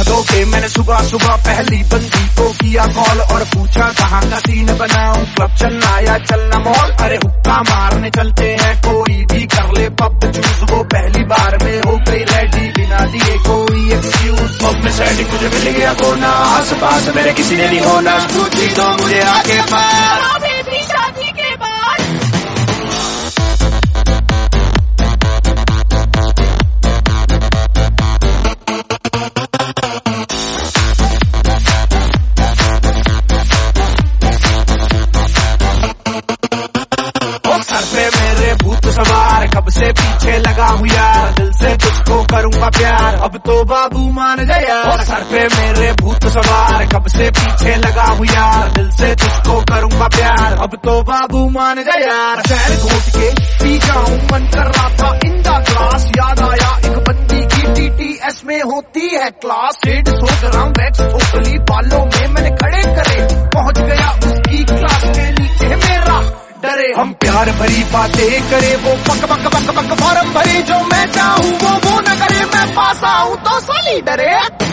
सो के मैंने सुबह सुबह पहली बंदी को किया कॉल और पूछा कहाँ का सीन बनाऊं, क्लब चलना या चलना मॉल। अरे हुक्का मारने चलते हैं, कोई भी कर ले पब चूज। वो पहली बार में हो गई रेडी बिना दिए कोई एक्सक्यूज। पब में सेटिंग मुझे मिल गया कोना, आस पास मेरे किसी ने नहीं होना। पूछी तो मुझे आके पार शादी के बाद सर पे मेरे भूत सवार, कब से पीछे लगा हूँ यार, दिल से तुझको करूँगा प्यार, अब तो बाबू मान जा यार। सर पे मेरे भूत सवार, कब से पीछे लगा हूँ यार, दिल से तुझको करूँगा प्यार, अब तो बाबू मान जा यार। शहर घोट के पी जाऊँ मन कर रहा था इन द क्लास, याद आया एक बंदी की TTS में होती है क्लास। 150 ग्राम वैक्स टोटली बालों में मैंने खड़े करे, पहुँच गया उसकी क्लास के नीचे मेरा डरे। हम प्यार भरी बातें करे, वो पक पक पक पक फॉर्म भरे, जो मैं चाहूँ वो न करे, मैं पास आऊँ तो साली डरे।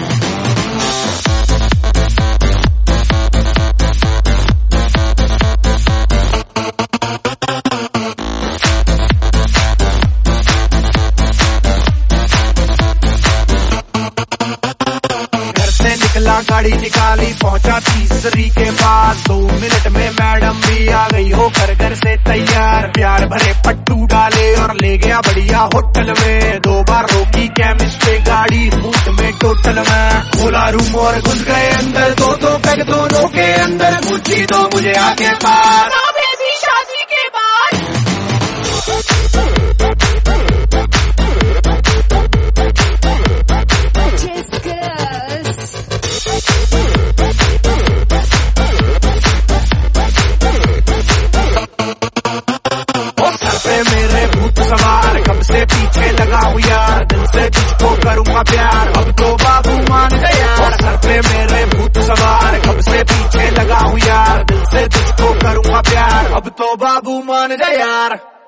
निकला गाड़ी निकाली, पहुंचा तीसरी के पास, 2 मिनट में मैडम भी आ गई होकर घर से तैयार। प्यार भरे पट्टू डाले और ले गया बढ़िया होटल में, 2 बार रोकी केमिस्ट पे गाड़ी, मूड में टोटल में। खोला रूम और घुस गए अंदर, 2 पैक दोनों के अंदर, पूछी तो मुझे आके पार शादी के बाद मेरे भूत सवार, कब से पीछे लगा हूँ यार, दिल से तुझको करूँगा प्यार, अब तो बाबू मान जा यार। सर पे मेरे भूत सवार, कब से पीछे लगा हूँ यार, दिल से तुझको करूँगा प्यार, अब तो बाबू मान जा यार।